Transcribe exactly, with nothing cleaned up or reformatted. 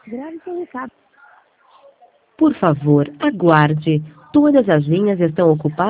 Grave seu recado. Por favor, aguarde. Todas as linhas estão ocupadas.